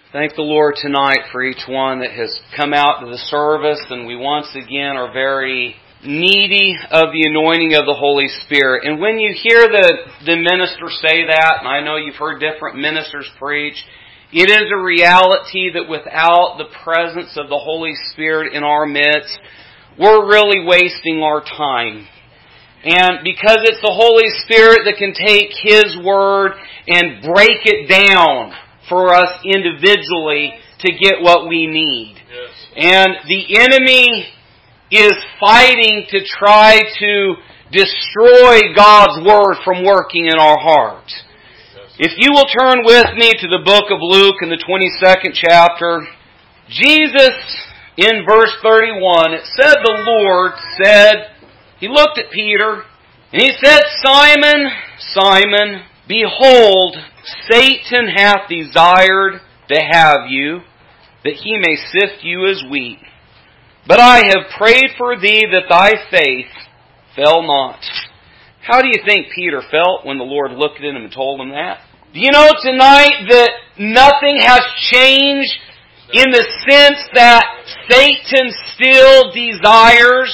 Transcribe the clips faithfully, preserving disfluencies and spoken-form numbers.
Thank the Lord tonight for each one that has come out to the service, and we once again are very needy of the anointing of the Holy Spirit. And when you hear the, the minister say that, and I know you've heard different ministers preach, it is a reality that without the presence of the Holy Spirit in our midst, we're really wasting our time. And because it's the Holy Spirit that can take His Word and break it down for us individually to get what we need. Yes. And the enemy is fighting to try to destroy God's Word from working in our hearts. Yes. If you will turn with me to the book of Luke in the twenty-second chapter, Jesus, in verse thirty-one, it said the Lord said, He looked at Peter, and He said, Simon, Simon, behold, Satan hath desired to have you, that he may sift you as wheat. But I have prayed for thee that thy faith fail not. How do you think Peter felt when the Lord looked at him and told him that? Do you know tonight that nothing has changed in the sense that Satan still desires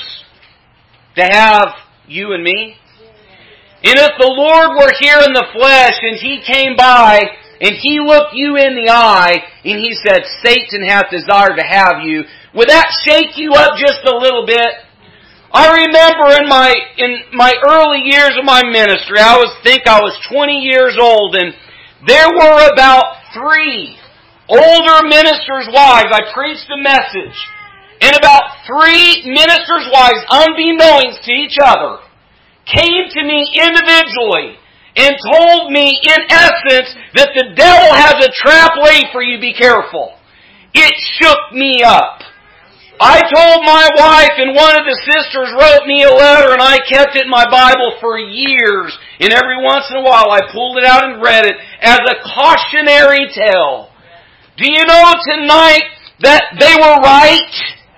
to have you and me? And if the Lord were here in the flesh and He came by and He looked you in the eye and He said, Satan hath desired to have you, would that shake you up just a little bit? I remember in my in my early years of my ministry, I was think I was twenty years old, and there were about three older ministers' wives. I preached a message, and about three ministers' wives, unbeknownst to each other, came to me individually and told me, in essence, that the devil has a trap laid for you, be careful. It shook me up. I told my wife, and one of the sisters wrote me a letter, and I kept it in my Bible for years. And every once in a while I pulled it out and read it as a cautionary tale. Do you know tonight that they were right?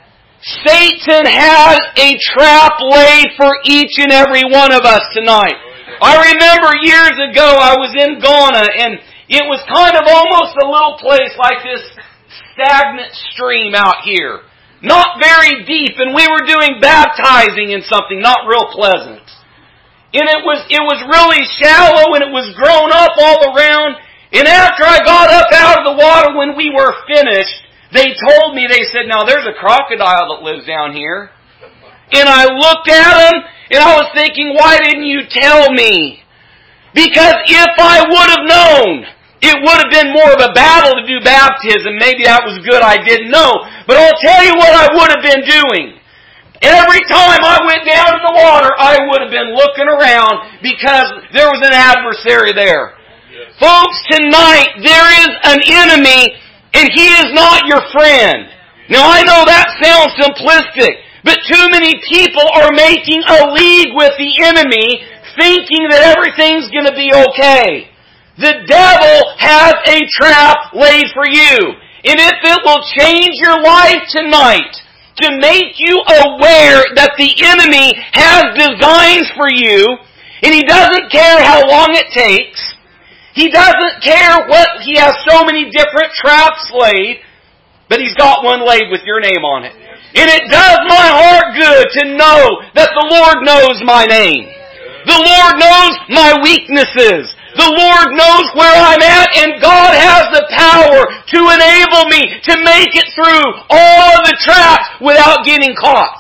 Satan has a trap laid for each and every one of us tonight. I remember years ago I was in Ghana, and it was kind of almost a little place like this stagnant stream out here. Not very deep, and we were doing baptizing in something not real pleasant. And it was, it was really shallow, and it was grown up all around. And after I got up out of the water when we were finished, they told me, they said, now there's a crocodile that lives down here. And I looked at them, and I was thinking, why didn't you tell me? Because if I would have known, it would have been more of a battle to do baptism. Maybe that was good, I didn't know. But I'll tell you what I would have been doing. Every time I went down in the water, I would have been looking around because there was an adversary there. Yes. Folks, tonight there is an enemy, and he is not your friend. Now I know that sounds simplistic, but too many people are making a league with the enemy, thinking that everything's going to be okay. The devil has a trap laid for you. And if it will change your life tonight to make you aware that the enemy has designs for you, and he doesn't care how long it takes, he doesn't care what, he has so many different traps laid, but he's got one laid with your name on it. And it does my heart good to know that the Lord knows my name. The Lord knows my weaknesses. The Lord knows where I'm at, and God has the power to enable me to make it through all of the traps without getting caught.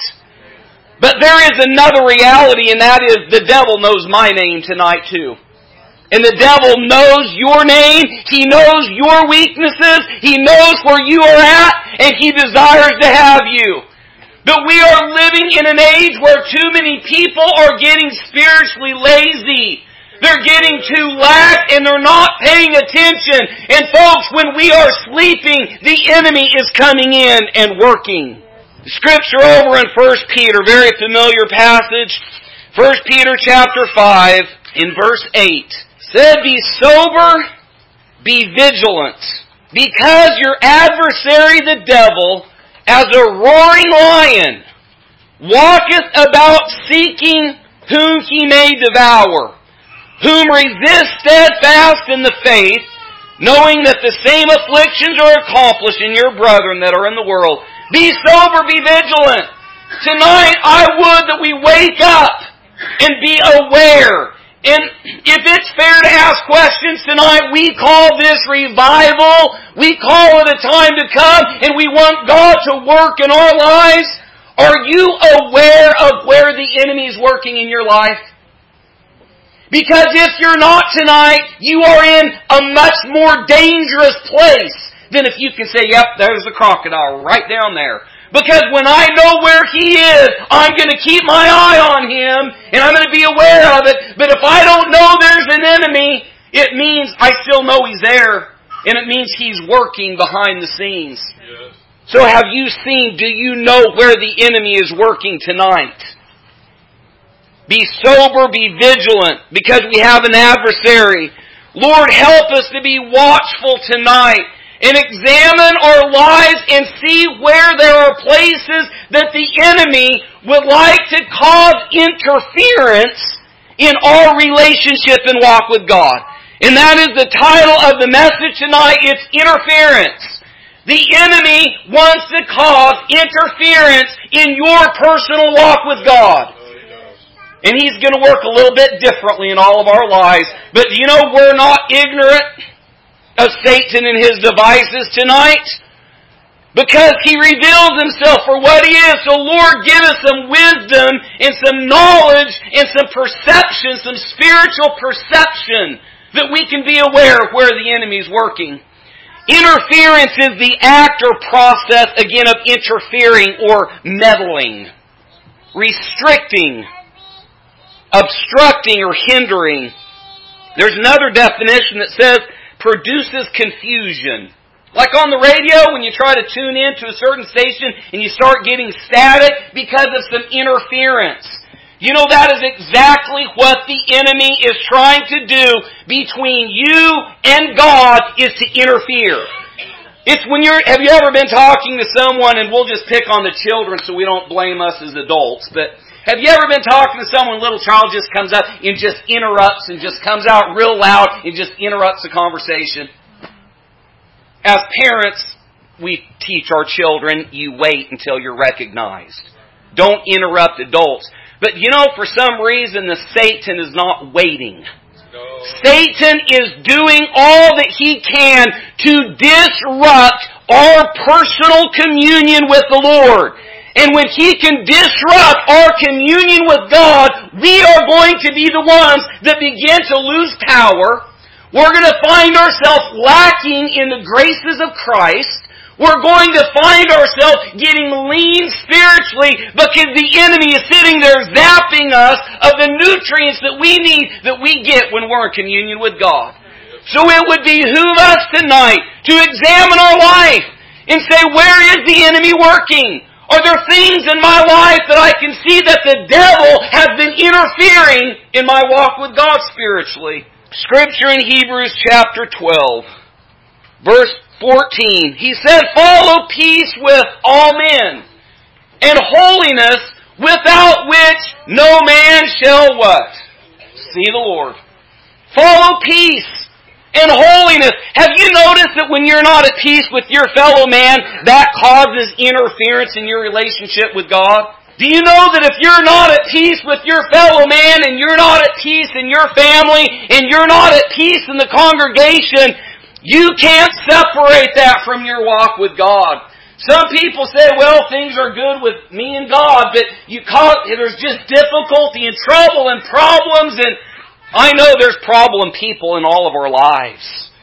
But there is another reality, and that is the devil knows my name tonight too. And the devil knows your name, he knows your weaknesses, he knows where you are at, and he desires to have you. But we are living in an age where too many people are getting spiritually lazy. They're getting too lax and they're not paying attention. And folks, when we are sleeping, the enemy is coming in and working. The scripture over in First Peter, very familiar passage, First Peter chapter five, in verse eight, said, be sober, be vigilant, because your adversary the devil, as a roaring lion, walketh about seeking whom he may devour, whom resist steadfast in the faith, knowing that the same afflictions are accomplished in your brethren that are in the world. Be sober, be vigilant. Tonight, I would that we wake up and be aware. And if it's fair to ask questions tonight, we call this revival. We call it a time to come, and we want God to work in our lives. Are you aware of where the enemy is working in your life? Because if you're not tonight, you are in a much more dangerous place than if you can say, yep, there's a crocodile right down there. Because when I know where he is, I'm going to keep my eye on him, and I'm going to be aware of it. But if I don't know there's an enemy, it means I still know he's there, and it means he's working behind the scenes. Yes. So have you seen, do you know where the enemy is working tonight? Be sober, be vigilant, because we have an adversary. Lord, help us to be watchful tonight and examine our lives and see where there are places that the enemy would like to cause interference in our relationship and walk with God. And that is the title of the message tonight. It's interference. The enemy wants to cause interference in your personal walk with God. And he's going to work a little bit differently in all of our lives. But you know, we're not ignorant of Satan and his devices tonight, because he reveals himself for what he is. So Lord, give us some wisdom and some knowledge and some perception, some spiritual perception, that we can be aware of where the enemy is working. Interference is the act or process, again, of interfering or meddling, restricting, obstructing, or hindering. There's another definition that says produces confusion. Like on the radio, when you try to tune in to a certain station and you start getting static because of some interference. You know, that is exactly what the enemy is trying to do between you and God, is to interfere. It's when you're, have you ever been talking to someone, and we'll just pick on the children so we don't blame us as adults, but have you ever been talking to someone, a little child just comes up and just interrupts and just comes out real loud and just interrupts the conversation? As parents, we teach our children, you wait until you're recognized. Don't interrupt adults. But you know, for some reason, the Satan is not waiting. No. Satan is doing all that he can to disrupt our personal communion with the Lord. And when he can disrupt our communion with God, we are going to be the ones that begin to lose power. We're going to find ourselves lacking in the graces of Christ. We're going to find ourselves getting lean spiritually because the enemy is sitting there zapping us of the nutrients that we need, that we get when we're in communion with God. So it would behoove us tonight to examine our life and say, where is the enemy working? Are there things in my life that I can see that the devil has been interfering in my walk with God spiritually? Scripture in Hebrews chapter twelve, verse fourteen. He said, follow peace with all men, and holiness, without which no man shall what? See the Lord. Follow peace and holiness. Have you noticed that when you're not at peace with your fellow man, that causes interference in your relationship with God? Do you know that if you're not at peace with your fellow man, and you're not at peace in your family, and you're not at peace in the congregation, you can't separate that from your walk with God. Some people say, well, things are good with me and God, but you call, there's just difficulty and trouble and problems, and I know there's problem people in all of our lives.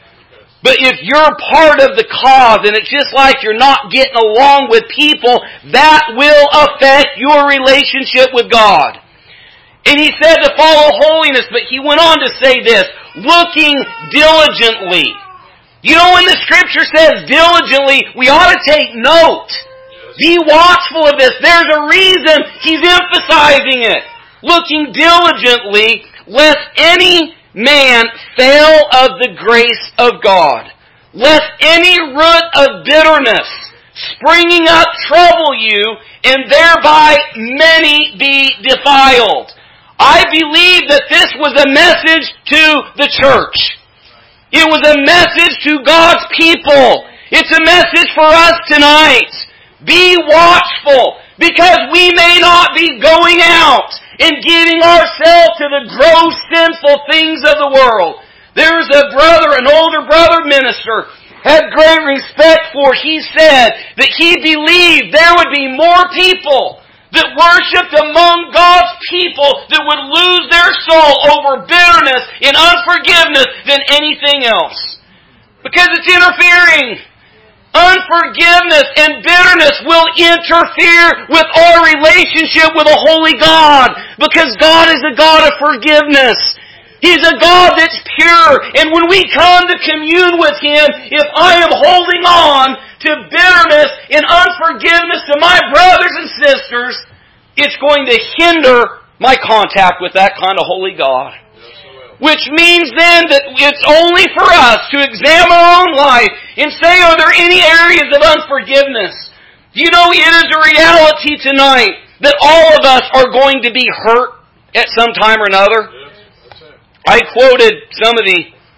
But if you're part of the cause, and it's just like you're not getting along with people, that will affect your relationship with God. And he said to follow holiness, but he went on to say this, looking diligently. You know, when the Scripture says diligently, we ought to take note. Be watchful of this. There's a reason he's emphasizing it. Looking diligently, lest any man fail of the grace of God, lest any root of bitterness springing up trouble you, and thereby many be defiled. I believe that this was a message to the church. It was a message to God's people. It's a message for us tonight. Be watchful, because we may not be going out and giving ourselves to the gross sinful things of the world. There's a brother, an older brother minister, had great respect for. He said that he believed there would be more people that worshipped among God's people that would lose their soul over bitterness and unforgiveness than anything else. Because it's interfering. Unforgiveness and bitterness will interfere with our relationship with a holy God. Because God is a God of forgiveness. He's a God that's pure. And when we come to commune with Him, if I am holding on to bitterness and unforgiveness to my brothers and sisters, it's going to hinder my contact with that kind of holy God. Which means then that it's only for us to examine our own life and say, are there any areas of unforgiveness? You know, it is a reality tonight that all of us are going to be hurt at some time or another. I quoted some of the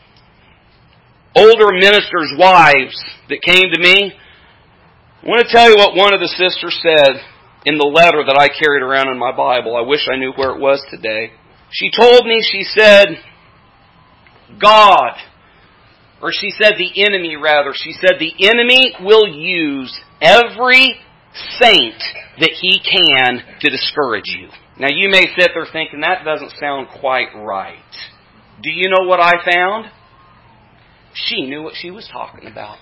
older ministers' wives that came to me. I want to tell you what one of the sisters said in the letter that I carried around in my Bible. I wish I knew where it was today. She told me, she said, God, or she said the enemy rather, she said the enemy will use every saint that he can to discourage you. Now you may sit there thinking that doesn't sound quite right. Do you know what I found? She knew what she was talking about.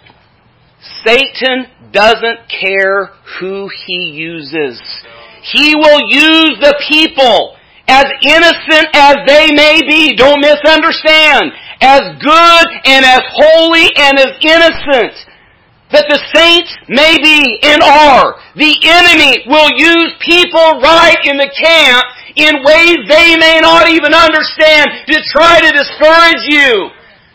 Satan doesn't care who he uses. He will use the people, as innocent as they may be, don't misunderstand, as good and as holy and as innocent that the saints may be and are. The enemy will use people right in the camp in ways they may not even understand to try to discourage you.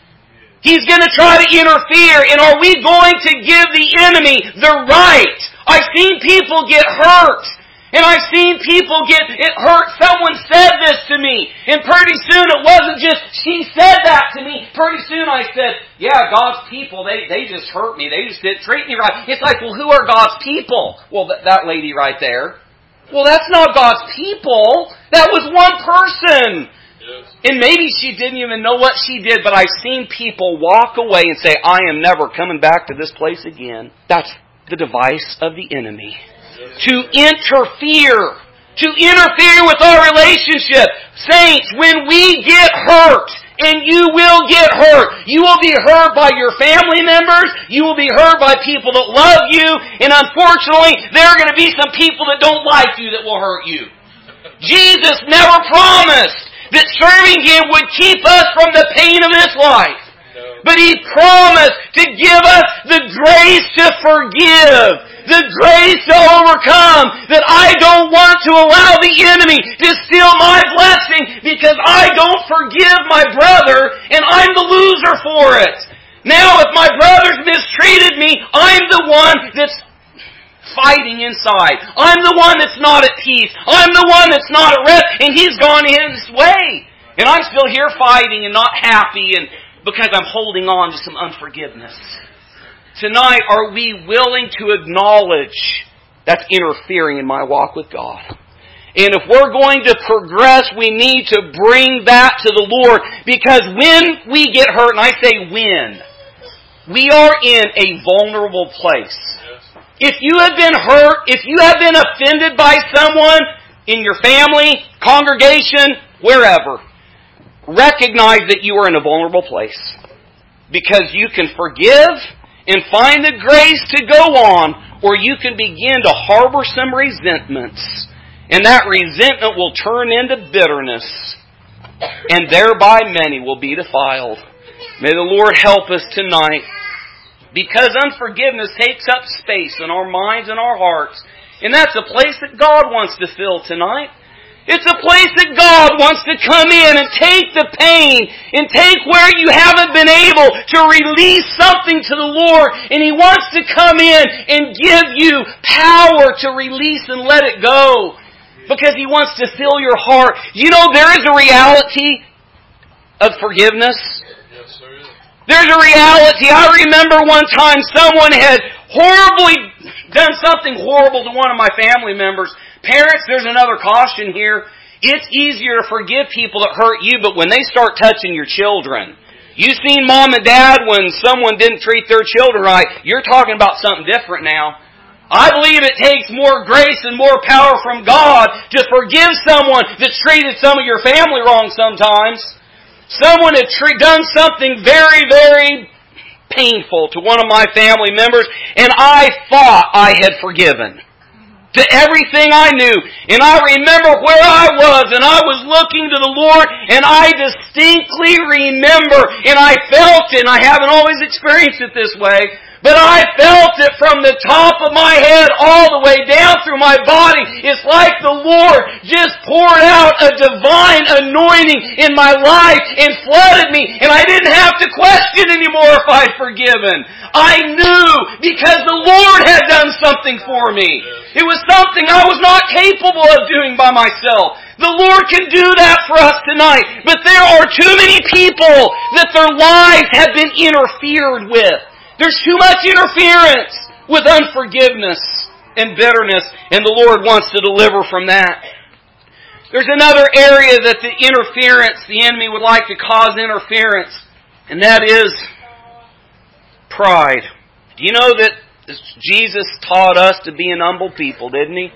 He's going to try to interfere, and are we going to give the enemy the right? I've seen people get hurt. And I've seen people get it hurt. Someone said this to me. And pretty soon it wasn't just, she said that to me. Pretty soon I said, yeah, God's people, they, they just hurt me. They just didn't treat me right. It's like, well, who are God's people? Well, th- that lady right there. Well, that's not God's people. That was one person. Yes. And maybe she didn't even know what she did, but I've seen people walk away and say, I am never coming back to this place again. That's the device of the enemy. To interfere. To interfere with our relationship. Saints, when we get hurt, and you will get hurt, you will be hurt by your family members, you will be hurt by people that love you, and unfortunately, there are going to be some people that don't like you that will hurt you. Jesus never promised that serving Him would keep us from the pain of this life. But He promised to give us the grace to forgive. The grace to overcome. That I don't want to allow the enemy to steal my blessing because I don't forgive my brother and I'm the loser for it. Now if my brother's mistreated me, I'm the one that's fighting inside. I'm the one that's not at peace. I'm the one that's not at rest, and he's gone his way. And I'm still here fighting and not happy and because I'm holding on to some unforgiveness. Tonight, are we willing to acknowledge that's interfering in my walk with God? And if we're going to progress, we need to bring that to the Lord. Because when we get hurt, and I say when, we are in a vulnerable place. If you have been hurt, if you have been offended by someone in your family, congregation, wherever, recognize that you are in a vulnerable place. Because you can forgive and find the grace to go on, or you can begin to harbor some resentments. And that resentment will turn into bitterness. And thereby many will be defiled. May the Lord help us tonight. Because unforgiveness takes up space in our minds and our hearts. And that's a place that God wants to fill tonight. It's a place that God wants to come in and take the pain and take where you haven't been able to release something to the Lord. And He wants to come in and give you power to release and let it go. Because He wants to fill your heart. You know, there is a reality of forgiveness. Yes, there is. There's a reality. I remember one time someone had horribly done something horrible to one of my family members. Parents, there's another caution here. It's easier to forgive people that hurt you, but when they start touching your children, you've seen mom and dad when someone didn't treat their children right, you're talking about something different now. I believe it takes more grace and more power from God to forgive someone that's treated some of your family wrong sometimes. Someone had tre- done something very, very painful to one of my family members, and I thought I had forgiven. To everything I knew. And I remember where I was, and I was looking to the Lord, and I distinctly remember, and I felt it, and I haven't always experienced it this way, but I felt it from the top of my head all the way down through my body. It's like the Lord just poured out a divine anointing in my life and flooded me. And I didn't have to question anymore if I'd forgiven. I knew because the Lord had done something for me. It was something I was not capable of doing by myself. The Lord can do that for us tonight. But there are too many people that their lives have been interfered with. There's too much interference with unforgiveness and bitterness, and the Lord wants to deliver from that. There's another area that the interference, the enemy would like to cause interference, and that is pride. Do you know that Jesus taught us to be an humble people, didn't He?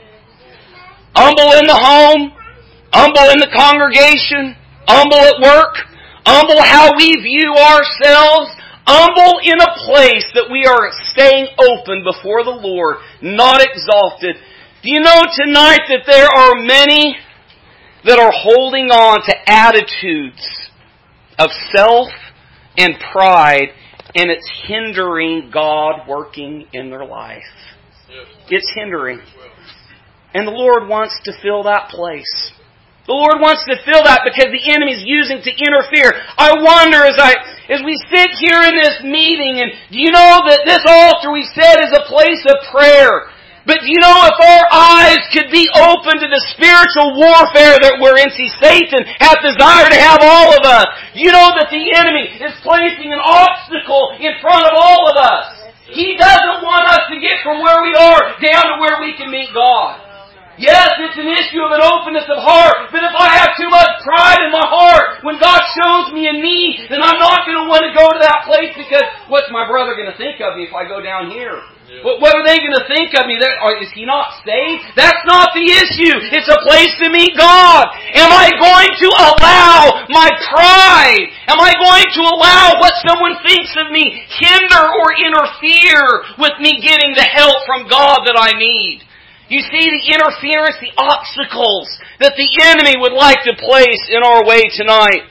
Humble in the home, humble in the congregation, humble at work, humble how we view ourselves, humble in a place that we are staying open before the Lord, not exalted. Do you know tonight that there are many that are holding on to attitudes of self and pride, and it's hindering God working in their life? It's hindering. And the Lord wants to fill that place. The Lord wants to fill that because the enemy is using to interfere. I wonder as I, as we sit here in this meeting, and do you know that this altar we said is a place of prayer? But do you know if our eyes could be open to the spiritual warfare that we're in, see, Satan hath desire to have all of us. You know that the enemy is placing an obstacle in front of all of us. He doesn't want us to get from where we are down to where we can meet God. Yes, it's an issue of an openness of heart. But if I have too much pride in my heart, when God shows me a need, then I'm not going to want to go to that place because what's my brother going to think of me if I go down here? Yeah. What, what are they going to think of me? That, or, is he not saved? That's not the issue. It's a place to meet God. Am I going to allow my pride? Am I going to allow what someone thinks of me hinder or interfere with me getting the help from God that I need? You see the interference, the obstacles that the enemy would like to place in our way tonight.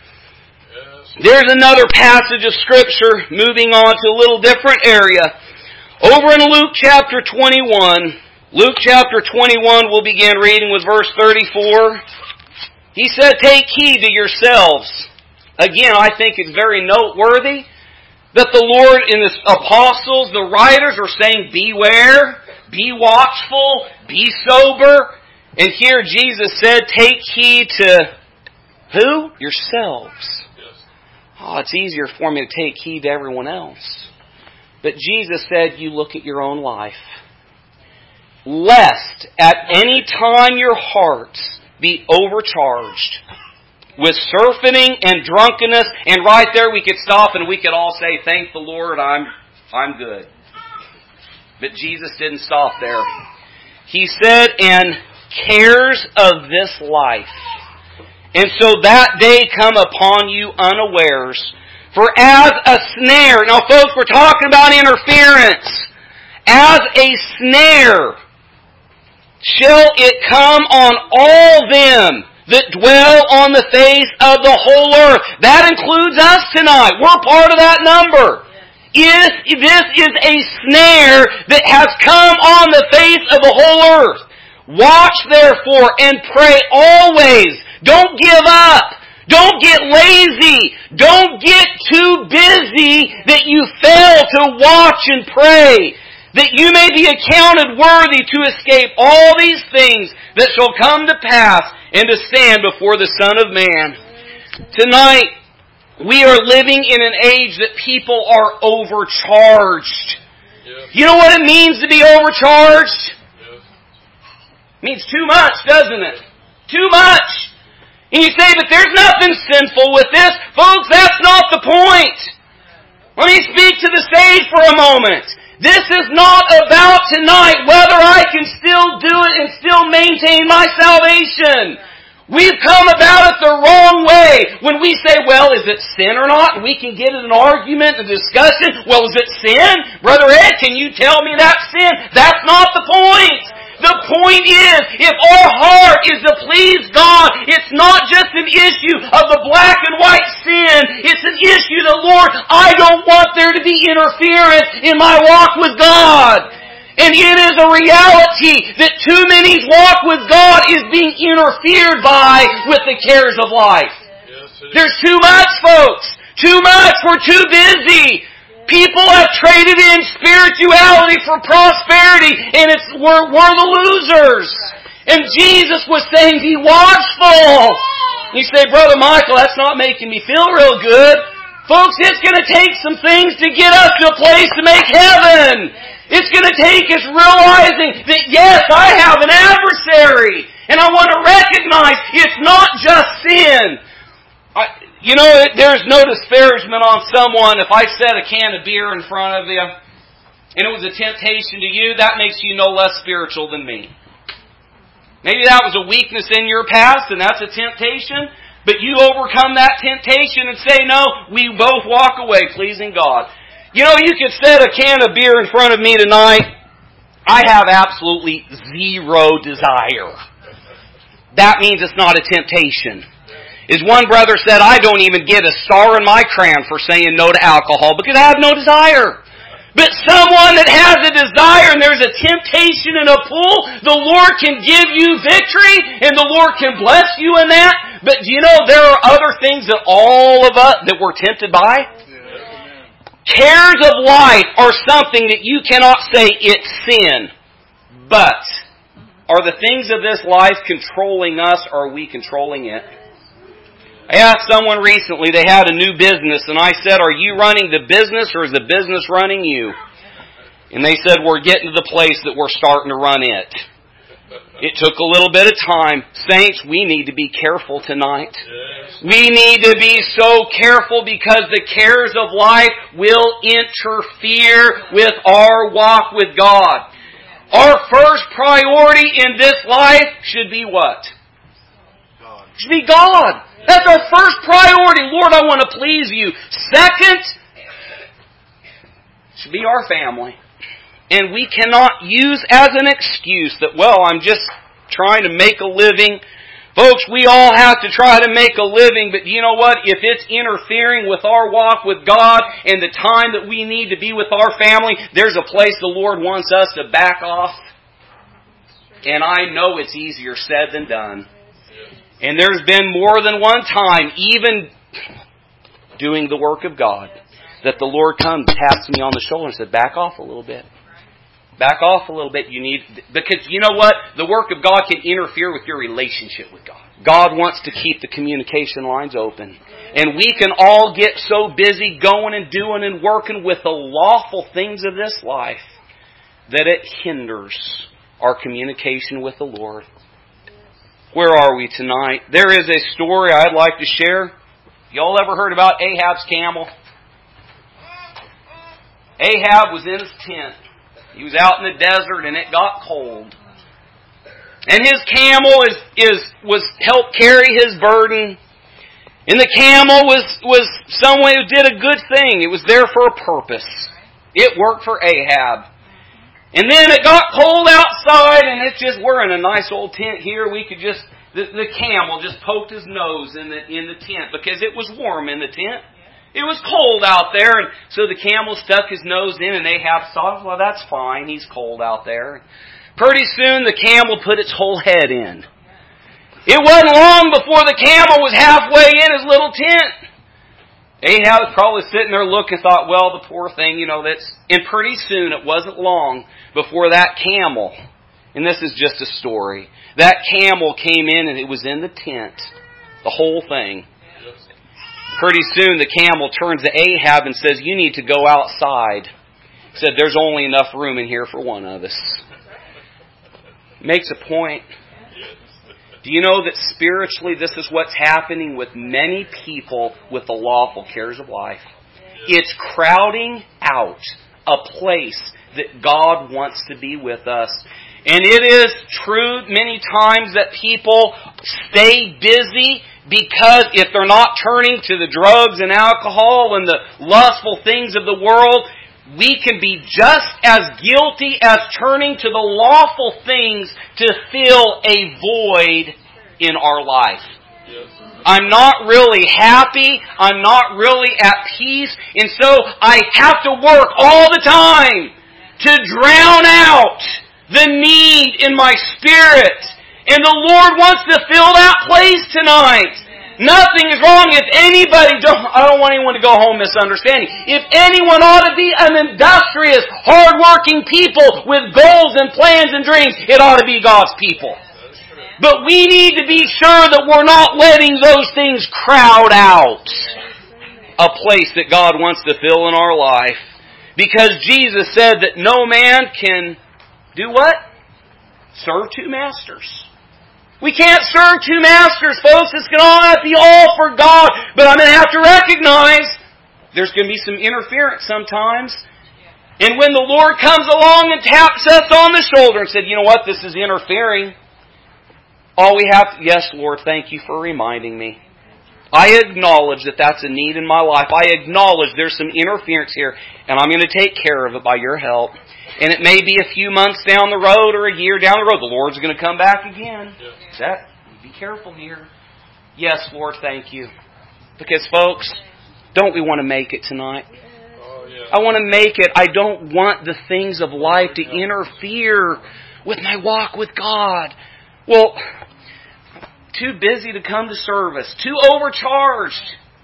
Yes. There's another passage of Scripture, moving on to a little different area. Over in Luke chapter twenty-one, Luke chapter twenty-one, we'll begin reading with verse thirty-four. He said, "Take heed to yourselves." Again, I think it's very noteworthy that the Lord and the apostles, the writers, are saying, beware. Be watchful, be sober. And here Jesus said, take heed to who? Yourselves. Oh, it's easier for me to take heed to everyone else. But Jesus said, you look at your own life. Lest at any time your hearts be overcharged with surfeiting and drunkenness. And right there we could stop and we could all say, thank the Lord, I'm I'm good. But Jesus didn't stop there. He said, and cares of this life. And so that day come upon you unawares. For as a snare, now folks, we're talking about interference. As a snare shall it come on all them that dwell on the face of the whole earth. That includes us tonight. We're part of that number. Is, this is a snare that has come on the face of the whole earth. Watch therefore and pray always. Don't give up. Don't get lazy. Don't get too busy that you fail to watch and pray, that you may be accounted worthy to escape all these things that shall come to pass and to stand before the Son of Man. Tonight, We are living in an age that people are overcharged. Yes. You know what it means to be overcharged? Yes. It means too much, doesn't it? Too much. And you say, but there's nothing sinful with this. Folks, that's not the point. Let me speak to the stage for a moment. This is not about tonight whether I can still do it and still maintain my salvation. We've come about it the wrong way. When we say, well, is it sin or not? And we can get in an argument, a discussion. Well, is it sin? Brother Ed, can you tell me that's sin? That's not the point. The point is, if our heart is to please God, it's not just an issue of the black and white sin. It's an issue that, Lord, I don't want there to be interference in my walk with God. And it is a reality that too many's walk with God is being interfered by with the cares of life. Yes, There's too much, folks. Too much. We're too busy. People have traded in spirituality for prosperity, and it's we're, we're the losers. And Jesus was saying, be watchful. You say, Brother Michael, that's not making me feel real good. Folks, it's going to take some things to get us to a place to make heaven. It's going to take us realizing that, yes, I have an adversary. And I want to recognize it's not just sin. I, you know, there's no disparagement on someone. If I set a can of beer in front of you and it was a temptation to you, that makes you no less spiritual than me. Maybe that was a weakness in your past and that's a temptation. But you overcome that temptation and say, no, we both walk away pleasing God. You know, you could set a can of beer in front of me tonight. I have absolutely zero desire. That means it's not a temptation. As one brother said, I don't even get a star in my crayon for saying no to alcohol because I have no desire. But someone that has a desire and there's a temptation and a pull, the Lord can give you victory and the Lord can bless you in that. But do you know there are other things that all of us that we're tempted by? Cares of life are something that you cannot say it's sin. But are the things of this life controlling us or are we controlling it? I asked someone recently, they had a new business, and I said, are you running the business or is the business running you? And they said, we're getting to the place that we're starting to run it. It took a little bit of time. Saints, we need to be careful tonight. Yes. We need to be so careful because the cares of life will interfere with our walk with God. Our first priority in this life should be what? God. Should be God. That's our first priority. Lord, I want to please you. Second, should be our family. And we cannot use as an excuse that, well, I'm just trying to make a living. Folks, we all have to try to make a living, but you know what? If it's interfering with our walk with God and the time that we need to be with our family, there's a place the Lord wants us to back off. And I know it's easier said than done. And there's been more than one time, even doing the work of God, that the Lord comes, taps me on the shoulder and said, back off a little bit. Back off a little bit. You need, because you know what? The work of God can interfere with your relationship with God. God wants to keep the communication lines open. And we can all get so busy going and doing and working with the lawful things of this life that it hinders our communication with the Lord. Where are we tonight? There is a story I'd like to share. Y'all ever heard about Ahab's camel? Ahab was in his tent. He was out in the desert and it got cold. And his camel is, is was helped carry his burden. And the camel was, was someone who did a good thing. It was there for a purpose. It worked for Ahab. And then it got cold outside and it's just, we're in a nice old tent here. We could just, the, the camel just poked his nose in the, in the tent because it was warm in the tent. It was cold out there, and so the camel stuck his nose in, and Ahab thought, well, that's fine. He's cold out there. Pretty soon, the camel put its whole head in. It wasn't long before the camel was halfway in his little tent. Ahab was probably sitting there looking, thought, well, the poor thing, you know, that's... And pretty soon, it wasn't long before that camel, and this is just a story, that camel came in, and it was in the tent, the whole thing. Pretty soon the camel turns to Ahab and says, you need to go outside. He said, there's only enough room in here for one of us. Makes a point. Do you know that spiritually this is what's happening with many people with the lawful cares of life? It's crowding out a place that God wants to be with us. And it is true many times that people stay busy because if they're not turning to the drugs and alcohol and the lustful things of the world, we can be just as guilty as turning to the lawful things to fill a void in our life. I'm not really happy. I'm not really at peace. And so I have to work all the time to drown out the need in my spirit. And the Lord wants to fill that place tonight. Nothing is wrong if anybody, don't, I don't want anyone to go home misunderstanding. If anyone ought to be an industrious, hard-working people with goals and plans and dreams, it ought to be God's people. But we need to be sure that we're not letting those things crowd out a place that God wants to fill in our life. Because Jesus said that no man can do what? Serve two masters. We can't serve two masters, folks. It's going to all be all for God. But I'm going to have to recognize there's going to be some interference sometimes. And when the Lord comes along and taps us on the shoulder and said, you know what, this is interfering. All we have to, yes, Lord, thank you for reminding me. I acknowledge that that's a need in my life. I acknowledge there's some interference here, and I'm going to take care of it by your help. And it may be a few months down the road or a year down the road. The Lord's going to come back again. Yeah. That, be careful here. Yes, Lord, thank you. Because, folks, don't we want to make it tonight? Oh, yeah. I want to make it. I don't want the things of life to interfere with my walk with God. Well, too busy to come to service. Too overcharged.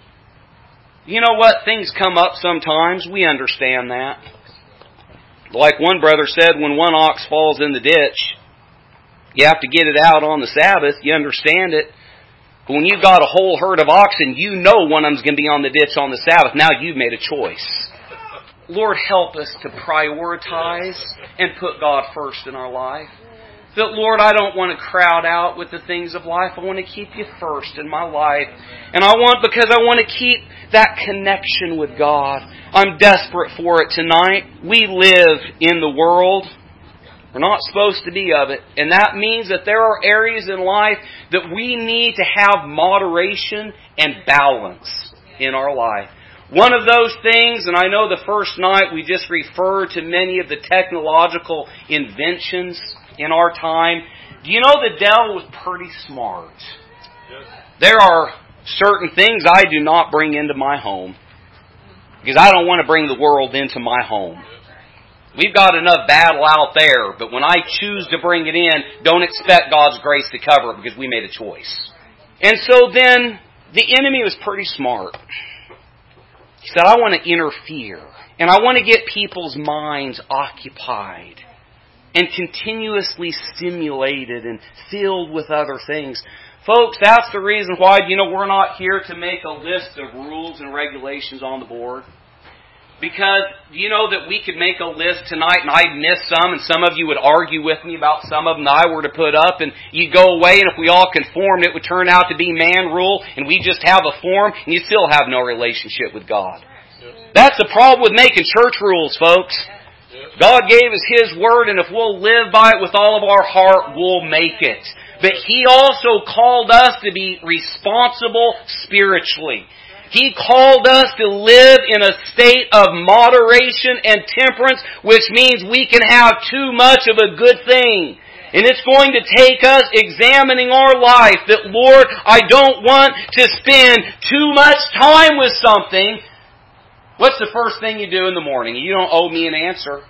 You know what? Things come up sometimes. We understand that. Like one brother said, when one ox falls in the ditch, you have to get it out on the Sabbath. You understand it. But when you've got a whole herd of oxen, you know one of them's going to be on the ditch on the Sabbath. Now you've made a choice. Lord, help us to prioritize and put God first in our life. That, Lord, I don't want to crowd out with the things of life. I want to keep you first in my life. And I want, because I want to keep that connection with God. I'm desperate for it tonight. We live in the world. We're not supposed to be of it. And that means that there are areas in life that we need to have moderation and balance in our life. One of those things, and I know the first night we just referred to many of the technological inventions in our time. Do you know the devil was pretty smart? Yes. There are certain things I do not bring into my home because I don't want to bring the world into my home. We've got enough battle out there, but when I choose to bring it in, don't expect God's grace to cover it because we made a choice. And so then the enemy was pretty smart. He said, I want to interfere, and I want to get people's minds occupied and continuously stimulated and filled with other things. Folks, that's the reason why, you know, we're not here to make a list of rules and regulations on the board. Because, you know that we could make a list tonight and I'd miss some, and some of you would argue with me about some of them that I were to put up, and you'd go away, and if we all conformed, it would turn out to be man rule, and we just have a form, and you still have no relationship with God. That's the problem with making church rules, folks. God gave us His Word, and if we'll live by it with all of our heart, we'll make it. But He also called us to be responsible spiritually. He called us to live in a state of moderation and temperance, which means we can have too much of a good thing. And it's going to take us examining our life that, Lord, I don't want to spend too much time with something. What's the first thing you do in the morning? You don't owe me an answer.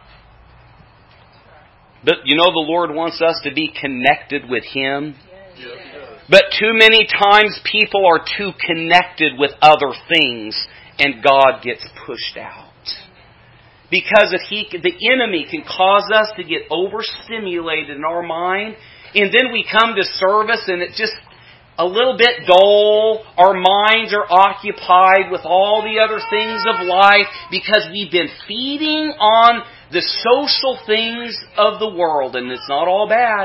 But you know the Lord wants us to be connected with Him. But too many times people are too connected with other things and God gets pushed out. Because if he, the enemy can cause us to get overstimulated in our mind, and then we come to service and it just, a little bit dull. Our minds are occupied with all the other things of life because we've been feeding on the social things of the world. And it's not all bad.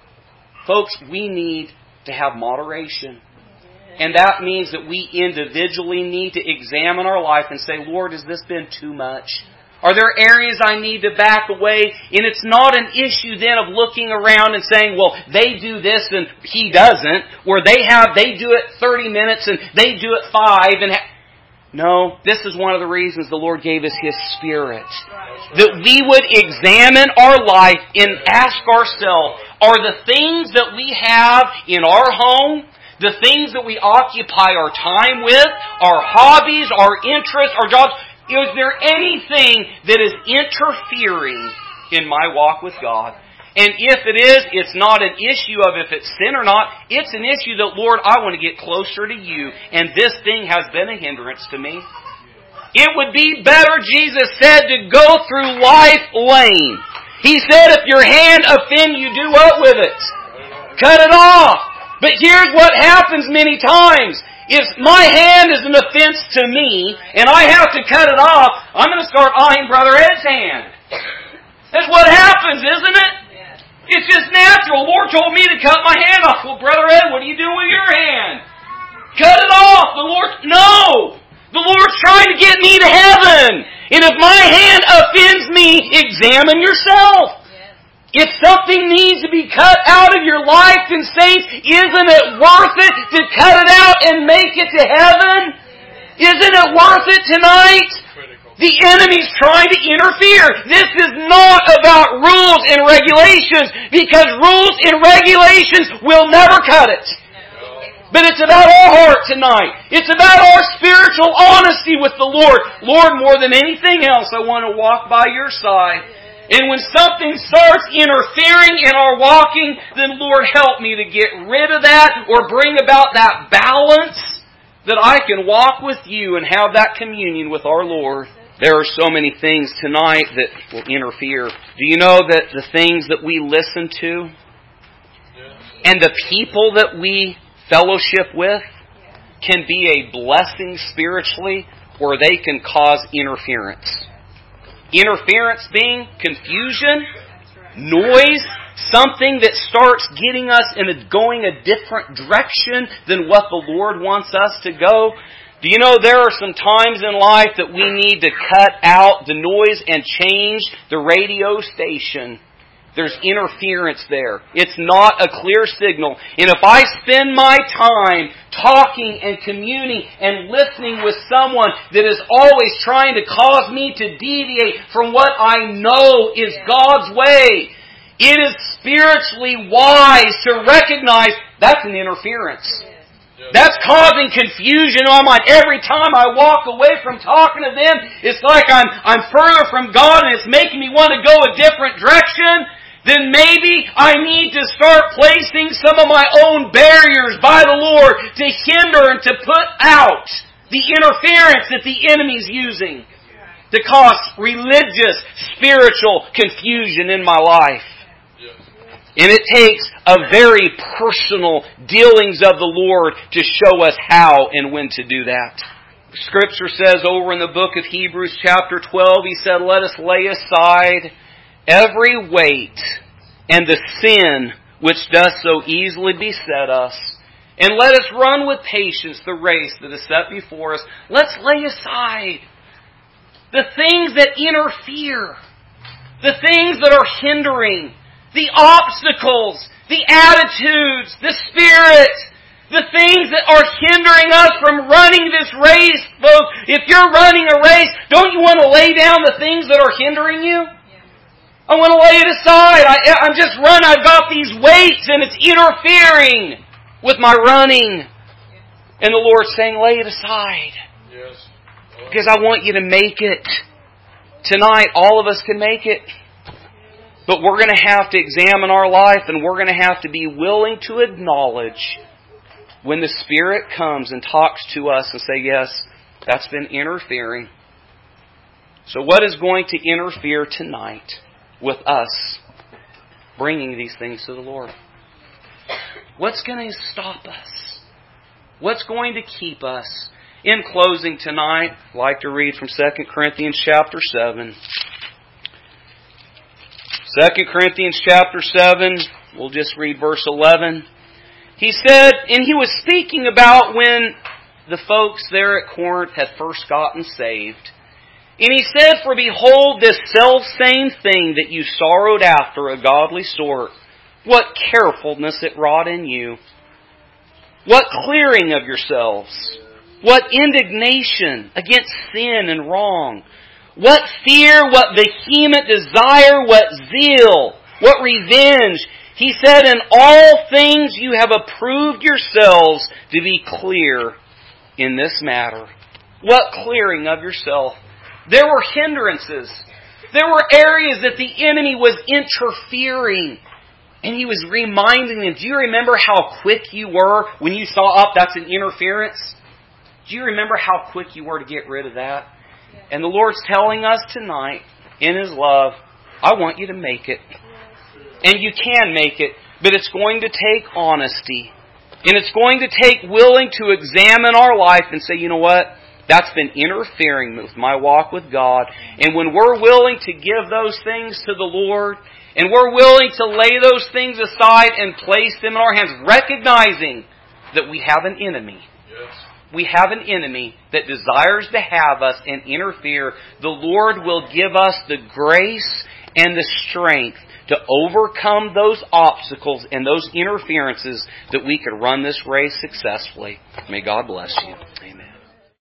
Folks, we need to have moderation. And that means that we individually need to examine our life and say, Lord, has this been too much? Are there areas I need to back away? And it's not an issue then of looking around and saying, well, they do this and he doesn't. Or they have, they do it thirty minutes and they do it five. And ha- No, this is one of the reasons the Lord gave us His Spirit. That we would examine our life and ask ourselves, are the things that we have in our home, the things that we occupy our time with, our hobbies, our interests, our jobs, is there anything that is interfering in my walk with God? And if it is, it's not an issue of if it's sin or not. It's an issue that, Lord, I want to get closer to You, and this thing has been a hindrance to me. It would be better, Jesus said, to go through life lame. He said, if your hand offend you, do what with it? Cut it off. But here's what happens many times. If my hand is an offense to me, and I have to cut it off, I'm going to start eyeing Brother Ed's hand. That's what happens, isn't it? It's just natural. The Lord told me to cut my hand off. Well, Brother Ed, what are you doing with your hand? Cut it off. The Lord, no! The Lord's trying to get me to heaven. And if my hand offends me, examine yourself. If something needs to be cut out of your life, then saints, isn't it worth it to cut it out and make it to heaven? Isn't it worth it tonight? The enemy's trying to interfere. This is not about rules and regulations, because rules and regulations will never cut it. But it's about our heart tonight. It's about our spiritual honesty with the Lord. Lord, more than anything else, I want to walk by Your side. And when something starts interfering in our walking, then Lord, help me to get rid of that or bring about that balance that I can walk with You and have that communion with our Lord. There are so many things tonight that will interfere. Do you know that the things that we listen to and the people that we fellowship with can be a blessing spiritually, or they can cause interference? Interference being confusion, noise, something that starts getting us in a, going a different direction than what the Lord wants us to go. Do you know there are some times in life that we need to cut out the noise and change the radio station? There's interference there. It's not a clear signal. And if I spend my time talking and communing and listening with someone that is always trying to cause me to deviate from what I know is God's way, it is spiritually wise to recognize that's an interference. That's causing confusion on my mind. Every time I walk away from talking to them, it's like I'm, I'm further from God and it's making me want to go a different direction. Then maybe I need to start placing some of my own barriers by the Lord to hinder and to put out the interference that the enemy's using to cause religious, spiritual confusion in my life. And it takes a very personal dealings of the Lord to show us how and when to do that. Scripture says over in the book of Hebrews chapter twelve, He said, let us lay aside every weight and the sin which doth so easily beset us, and let us run with patience the race that is set before us. Let's lay aside the things that interfere, the things that are hindering, the obstacles, the attitudes, the spirit, the things that are hindering us from running this race. Folks, if you're running a race, don't you want to lay down the things that are hindering you? I want to lay it aside. I, I'm just running. I've got these weights and it's interfering with my running. And the Lord's saying, lay it aside. Yes. Because I want you to make it. Tonight, all of us can make it. But we're going to have to examine our life, and we're going to have to be willing to acknowledge when the Spirit comes and talks to us and say, yes, that's been interfering. So what is going to interfere tonight with us bringing these things to the Lord? What's going to stop us? What's going to keep us? In closing tonight, I'd like to read from Second Corinthians chapter seven. Second Corinthians chapter seven, we'll just read verse eleven. He said, and he was speaking about when the folks there at Corinth had first gotten saved. And he said, for behold, this selfsame thing that you sorrowed after, a godly sort, what carefulness it wrought in you. What clearing of yourselves. What indignation against sin and wrong. What fear, what vehement desire, what zeal, what revenge. He said, in all things you have approved yourselves to be clear in this matter. What clearing of yourself? There were hindrances. There were areas that the enemy was interfering. And he was reminding them, do you remember how quick you were when you saw up, that's an interference? Do you remember how quick you were to get rid of that? And the Lord's telling us tonight, in His love, I want you to make it. And you can make it, but it's going to take honesty. And it's going to take willing to examine our life and say, you know what? That's been interfering with my walk with God. And when we're willing to give those things to the Lord, and we're willing to lay those things aside and place them in our hands, recognizing that we have an enemy. Yes. We have an enemy that desires to have us and interfere. The Lord will give us the grace and the strength to overcome those obstacles and those interferences that we could run this race successfully. May God bless you. Amen.